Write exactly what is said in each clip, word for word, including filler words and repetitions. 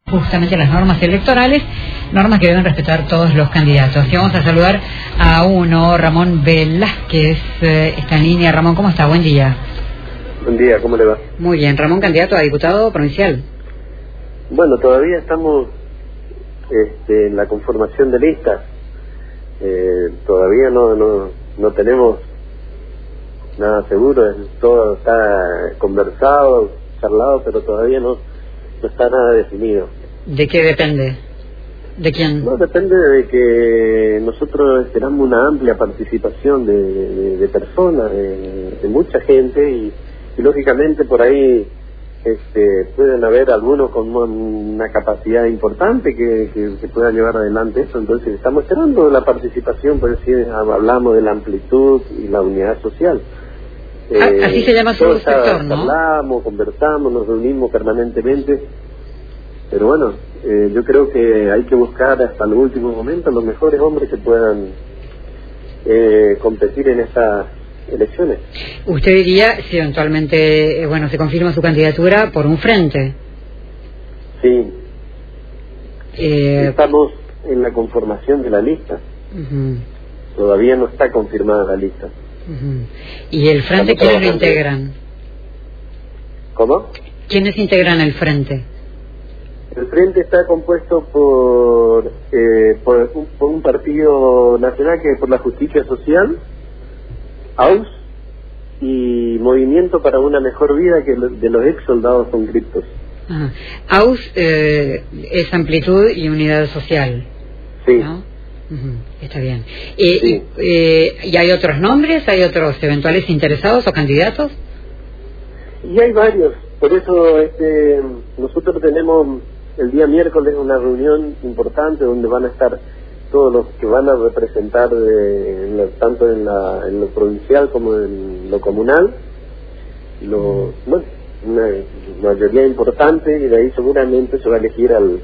Justamente las normas electorales, normas que deben respetar todos los candidatos. Y vamos a saludar a uno, Ramón Velázquez, eh, está en línea. Ramón, ¿cómo está? Buen día. Buen día, ¿cómo le va? Muy bien. Ramón, candidato a diputado provincial. Bueno, todavía estamos este, en la conformación de listas. Eh, todavía no, no, no tenemos nada seguro, todo está conversado, charlado, pero todavía no, no está nada definido. ¿De qué depende? ¿De quién? No, depende de que nosotros esperamos una amplia participación de, de, de personas, de, de mucha gente, y, y lógicamente por ahí este, pueden haber algunos con una capacidad importante que, que, que puedan llevar adelante eso. Entonces estamos esperando la participación, por decir, hablamos de la amplitud y la unidad social. Eh, Así se llama su sector, ¿no? Hablamos, conversamos, nos reunimos permanentemente, pero bueno, eh, yo creo que hay que buscar hasta el último momento los mejores hombres que puedan eh, competir en estas elecciones. Usted diría, si eventualmente, eh, bueno, se confirma su candidatura, por un frente. Sí. Eh... Estamos en la conformación de la lista. Uh-huh. Todavía no está confirmada la lista. Uh-huh. ¿Y el frente quiénes lo integran? ¿Cómo? ¿Quiénes integran el frente? El frente está compuesto por, eh, por, un, por un partido nacional que es por la justicia social, A U S, y Movimiento para una mejor vida, que de los ex soldados conscriptos. Uh-huh. A U S eh, es amplitud y unidad social, sí, ¿no? Uh-huh. Está bien. Eh, sí. y, eh, ¿Y hay otros nombres? ¿Hay otros eventuales interesados o candidatos? Y hay varios. Por eso este, nosotros tenemos el día miércoles una reunión importante donde van a estar todos los que van a representar de, en la, tanto en, la, en lo provincial como en lo comunal. Lo, bueno, una mayoría importante, y de ahí seguramente se va a elegir al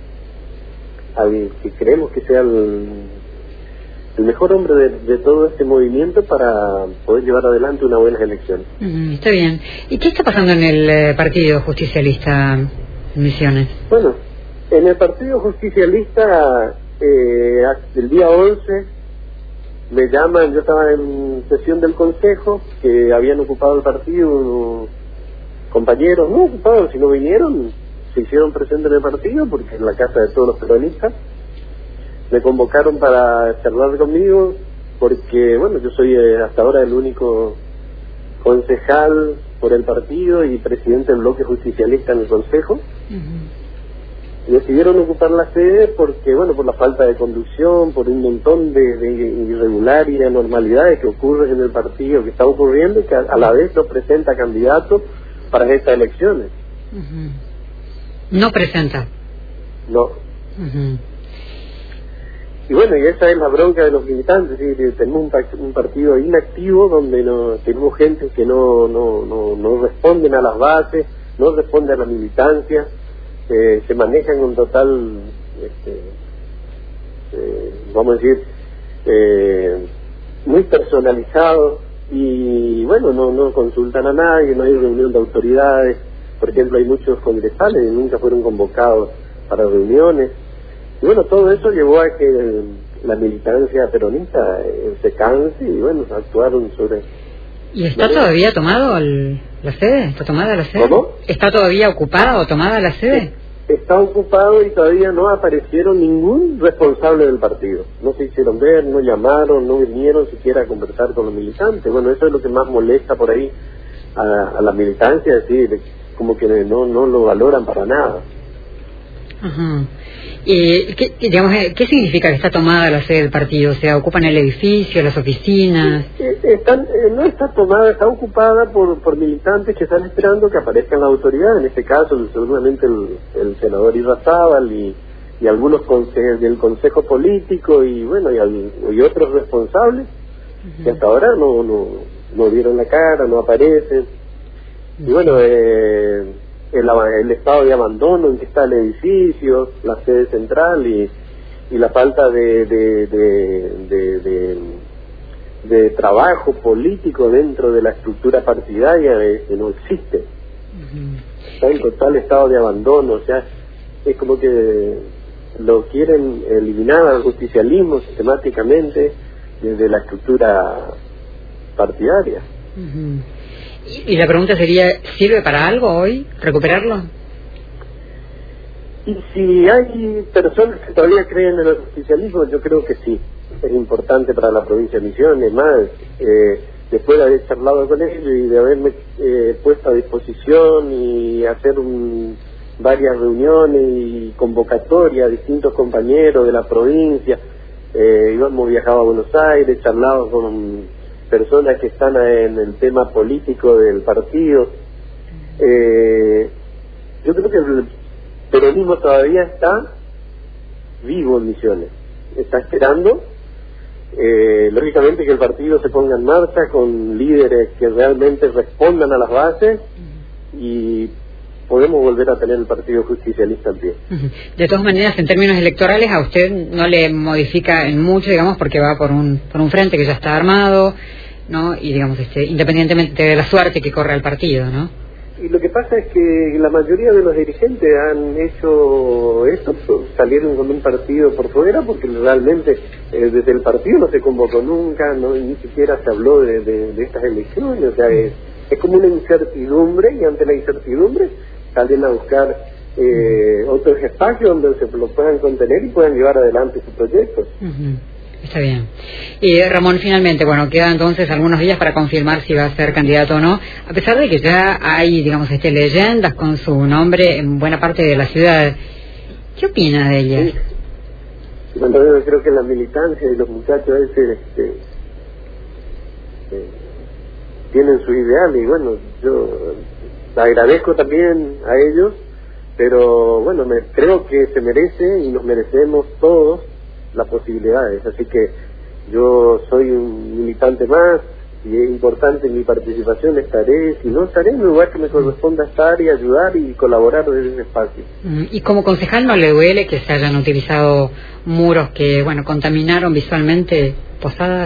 al que creemos que sea el, el mejor hombre de, de todo este movimiento para poder llevar adelante una buena elección. Mm, está bien. ¿Y qué está pasando en el eh, Partido Justicialista Misiones? Bueno, en el Partido Justicialista eh, el día once me llaman, yo estaba en sesión del Consejo, que habían ocupado el partido unos compañeros, no ocupados, sino vinieron, se hicieron presentes en el partido, porque en la casa de todos los peronistas me convocaron para charlar conmigo, porque bueno, yo soy eh, hasta ahora el único concejal por el partido y presidente del bloque justicialista en el Consejo. Uh-huh. Y decidieron ocupar la sede porque, bueno, por la falta de conducción, por un montón de, de irregularidades y anormalidades que ocurren en el partido, que está ocurriendo, y que a, a la vez no presenta candidatos para estas elecciones. Uh-huh. No presenta. No. Uh-huh. Y bueno, y esa es la bronca de los militantes, ¿sí? Tenemos un, un partido inactivo donde no, tenemos gente que no, no, no, no responden a las bases, no responden a la militancia, eh, se manejan con total, este, eh, vamos a decir, eh, muy personalizado, y bueno, no, no consultan a nadie, no hay reunión de autoridades. Por ejemplo, hay muchos congresales y nunca fueron convocados para reuniones. Y bueno, todo eso llevó a que el, la militancia peronista eh, se canse, y bueno, actuaron sobre... ¿Y está ¿no? todavía tomado el, la sede? ¿Está tomada la sede? ¿Cómo? ¿Está todavía ocupada o tomada la sede? Está ocupado, y todavía no aparecieron ningún responsable del partido. No se hicieron ver, no llamaron, no vinieron siquiera a conversar con los militantes. Bueno, eso es lo que más molesta por ahí a, a la militancia, es decir, como que no no lo valoran para nada. Ajá. ¿Y qué, digamos, qué significa que está tomada la sede del partido? O sea, ¿ocupan el edificio, las oficinas? Están, eh, no está tomada, está ocupada por por militantes que están esperando que aparezcan las autoridades. En este caso, seguramente el, el senador Irrazábal y, y algunos consejos del Consejo Político, y bueno, y, al, y otros responsables, uh-huh, que hasta ahora no, no, no dieron la cara, no aparecen. Y bueno, eh, el, el estado de abandono en que está el edificio, la sede central, y, y la falta de de, de, de, de de trabajo político dentro de la estructura partidaria, eh, que no existe. Uh-huh. Está en total estado de abandono. O sea, es como que lo quieren eliminar al justicialismo sistemáticamente desde la estructura partidaria. Uh-huh. Y la pregunta sería, ¿sirve para algo hoy recuperarlo? Y si hay personas que todavía creen en el justicialismo, yo creo que sí, es importante para la provincia de Misiones. Más, eh, después de haber charlado con ellos y de haberme eh, puesto a disposición y hacer un, varias reuniones y convocatoria a distintos compañeros de la provincia, eh, hemos viajado a Buenos Aires, charlado con personas que están en el tema político del partido. Eh, yo creo que el peronismo todavía está vivo en Misiones, está esperando, eh, lógicamente, que el partido se ponga en marcha con líderes que realmente respondan a las bases y podemos volver a tener el partido justicialista en pie. De todas maneras, en términos electorales, a usted no le modifica en mucho, digamos, porque va por un por un frente que ya está armado, ¿no? Y, digamos, este, independientemente de la suerte que corra el partido, ¿no? Y lo que pasa es que la mayoría de los dirigentes han hecho esto, salieron con un partido por fuera, porque realmente eh, desde el partido no se convocó nunca, no ni siquiera se habló de, de, de estas elecciones, o sea, es, es como una incertidumbre, y ante la incertidumbre salen a buscar eh, otros espacios donde se lo puedan contener y puedan llevar adelante su proyecto. Uh-huh. Está bien. Y Ramón, finalmente, bueno, quedan entonces algunos días para confirmar si va a ser candidato o no, a pesar de que ya hay, digamos, este, leyendas con su nombre en buena parte de la ciudad. ¿Qué opina de ellas? Sí. Bueno, yo creo que la militancia de los muchachos ese, este, eh, tienen su ideal, y bueno, yo agradezco también a ellos, pero bueno, me creo que se merece y nos merecemos todos las posibilidades, así que yo soy un militante más y es importante mi participación, estaré, si no estaré en el lugar que me corresponda estar y ayudar y colaborar desde ese espacio. Y como concejal, ¿no le duele que se hayan utilizado muros que, bueno, contaminaron visualmente Posadas?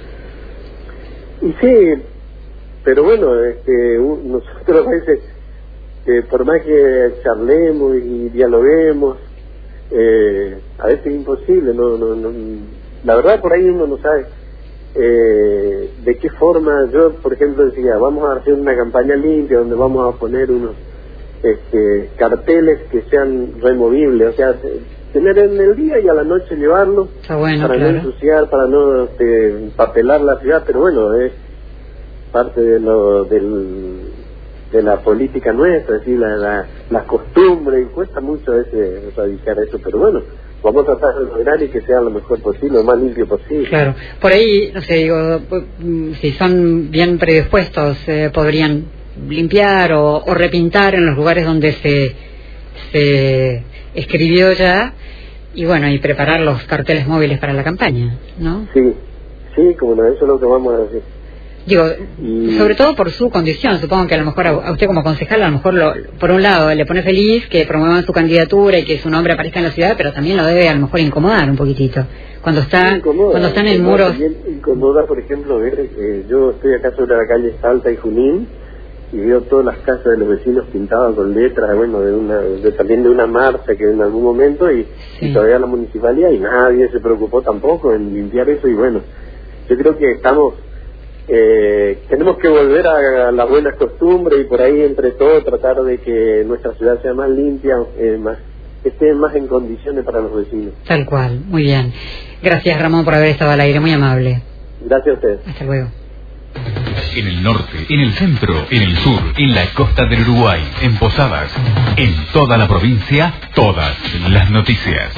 Y sí, pero bueno, este, nosotros a veces, eh, por más que charlemos y dialoguemos, Eh, a veces es imposible, no, no, no, la verdad por ahí uno no sabe eh, de qué forma. Yo, por ejemplo, decía, vamos a hacer una campaña limpia donde vamos a poner unos este, carteles que sean removibles, o sea, tener en el día y a la noche llevarlos, bueno, para claro. no ensuciar, para no este, papelar la ciudad, pero bueno, es parte de lo del de la política nuestra, es decir, la, la, la costumbre, y cuesta mucho a veces erradicar eso, pero bueno, vamos a tratar de lograr y que sea lo mejor posible, lo más limpio posible. Claro, por ahí, no sé, digo, si son bien predispuestos, eh, podrían limpiar o, o repintar en los lugares donde se, se escribió ya, y bueno, y preparar los carteles móviles para la campaña, ¿no? Sí, sí, como no, eso es lo que vamos a hacer. Digo, y... sobre todo por su condición, supongo que a lo mejor a, a usted como concejal, a lo mejor lo, por un lado le pone feliz que promuevan su candidatura y que su nombre aparezca en la ciudad, pero también lo debe a lo mejor incomodar un poquitito. Cuando está incomoda, cuando están en incomoda, muros... También incomoda, por ejemplo, ver, eh, yo estoy acá sobre la calle Salta y Junín, y veo todas las casas de los vecinos pintadas con letras, bueno, de una de, también de una marcha que en algún momento, y, sí. y todavía la municipalidad, y nadie se preocupó tampoco en limpiar eso, y bueno, yo creo que estamos... Eh, tenemos que volver a, a las buenas costumbres y por ahí entre todos tratar de que nuestra ciudad sea más limpia, eh, más, que esté más en condiciones para los vecinos. Tal cual, muy bien. Gracias, Ramón, por haber estado al aire, muy amable. Gracias a usted. Hasta luego. En el norte, en el centro, en el sur, en la costa del Uruguay, en Posadas, en toda la provincia, todas las noticias.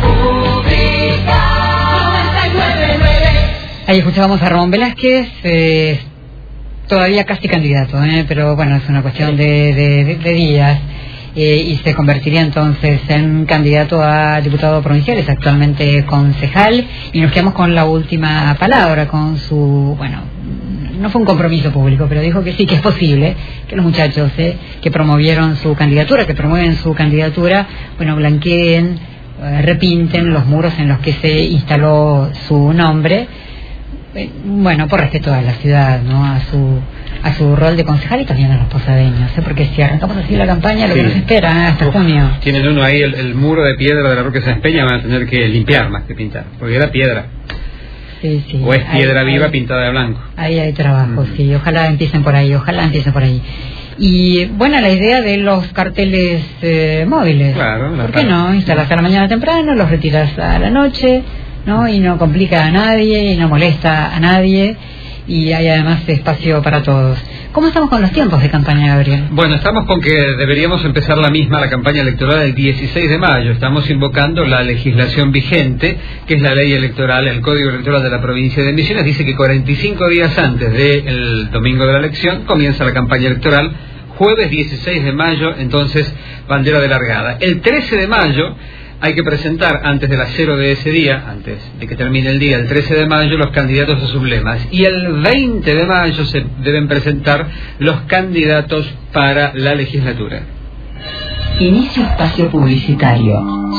Ahí escuchábamos a Ramón Velázquez, eh, todavía casi candidato, eh, pero bueno, es una cuestión de, de, de días, eh, y se convertiría entonces en candidato a diputado provincial, es actualmente concejal, y nos quedamos con la última palabra, con su, bueno, no fue un compromiso público, pero dijo que sí, que es posible que los muchachos eh, que promovieron su candidatura, que promueven su candidatura, bueno, blanqueen, eh, repinten los muros en los que se instaló su nombre, bueno, por respeto a la ciudad, ¿no? A su a su rol de concejal y también a los posadeños, ¿eh? Porque si arrancamos así la campaña, lo sí. que nos espera ¿eh? hasta Uf, junio. Tienen uno ahí, el, el muro de piedra de la Roque Sáenz Peña, van a tener que limpiar más que pintar, porque era piedra. Sí, sí. O es piedra ahí, viva ahí, pintada de blanco. Ahí hay trabajo, Mm. sí. Ojalá empiecen por ahí, ojalá empiecen por ahí. Y buena la idea de los carteles eh, móviles. Claro. ¿Por qué no? Instalas a la mañana temprano, los retiras a la noche, ¿no? Y no complica a nadie y no molesta a nadie. Y hay además espacio para todos. ¿Cómo estamos con los tiempos de campaña, Gabriel? Bueno, estamos con que deberíamos empezar la misma, la campaña electoral, el dieciséis de mayo. Estamos invocando la legislación vigente, que es la ley electoral, el Código Electoral de la provincia de Misiones. Dice que cuarenta y cinco días antes del domingo de la elección comienza la campaña electoral. Jueves dieciséis de mayo, entonces, bandera de largada. El trece de mayo hay que presentar, antes de las cero de ese día, antes de que termine el día, el trece de mayo, los candidatos a sus lemas. Y el veinte de mayo se deben presentar los candidatos para la legislatura. Inicio espacio publicitario.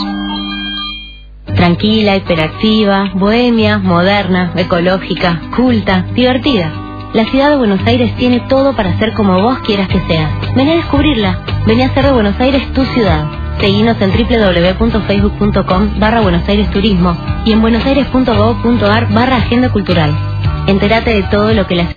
Tranquila, hiperactiva, bohemia, moderna, ecológica, culta, divertida. La ciudad de Buenos Aires tiene todo para ser como vos quieras que sea. Vení a descubrirla. Vení a hacer de Buenos Aires tu ciudad. Seguinos en doble u doble u doble u punto facebook punto com barra Buenos Aires Turismo y en buenosaires punto gov punto ar barra Agenda Cultural. Entérate de todo lo que la